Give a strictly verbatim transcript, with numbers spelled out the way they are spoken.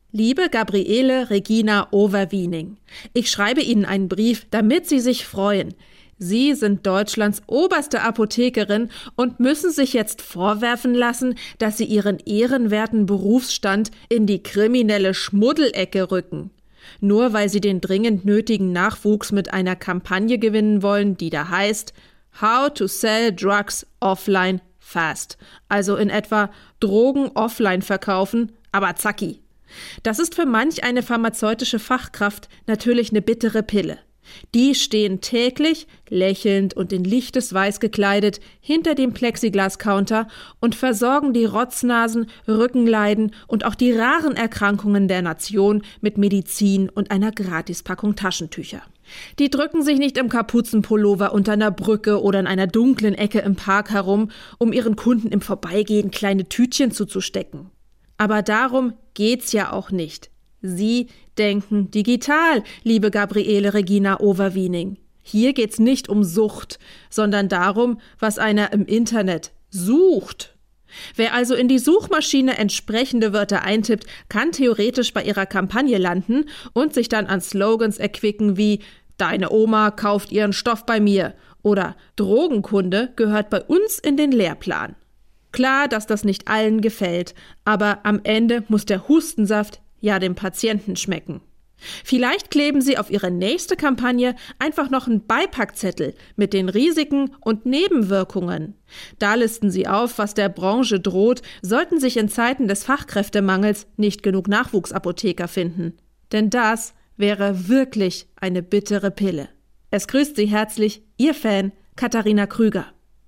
Liebe Gabriele Regina Overwiening, ich schreibe Ihnen einen Brief, damit Sie sich freuen. Sie sind Deutschlands oberste Apothekerin und müssen sich jetzt vorwerfen lassen, dass Sie Ihren ehrenwerten Berufsstand in die kriminelle Schmuddelecke rücken. Nur weil Sie den dringend nötigen Nachwuchs mit einer Kampagne gewinnen wollen, die da heißt How to sell drugs offline fast. Also in etwa Drogen offline verkaufen, aber zacki. Das ist für manch eine pharmazeutische Fachkraft natürlich eine bittere Pille. Die stehen täglich, lächelnd und in lichtes Weiß gekleidet, hinter dem Plexiglas-Counter und versorgen die Rotznasen, Rückenleiden und auch die raren Erkrankungen der Nation mit Medizin und einer Gratispackung Taschentücher. Die drücken sich nicht im Kapuzenpullover unter einer Brücke oder in einer dunklen Ecke im Park herum, um ihren Kunden im Vorbeigehen kleine Tütchen zuzustecken. Aber darum geht's ja auch nicht. Sie denken digital, liebe Gabriele Regina Overwiening. Hier geht's nicht um Sucht, sondern darum, was einer im Internet sucht. Wer also in die Suchmaschine entsprechende Wörter eintippt, kann theoretisch bei ihrer Kampagne landen und sich dann an Slogans erquicken wie »Deine Oma kauft ihren Stoff bei mir« oder »Drogenkunde gehört bei uns in den Lehrplan«. Klar, dass das nicht allen gefällt, aber am Ende muss der Hustensaft ja dem Patienten schmecken. Vielleicht kleben Sie auf Ihre nächste Kampagne einfach noch einen Beipackzettel mit den Risiken und Nebenwirkungen. Da listen Sie auf, was der Branche droht, sollten sich in Zeiten des Fachkräftemangels nicht genug Nachwuchsapotheker finden. Denn das wäre wirklich eine bittere Pille. Es grüßt Sie herzlich, Ihr Fan Katharina Krüger.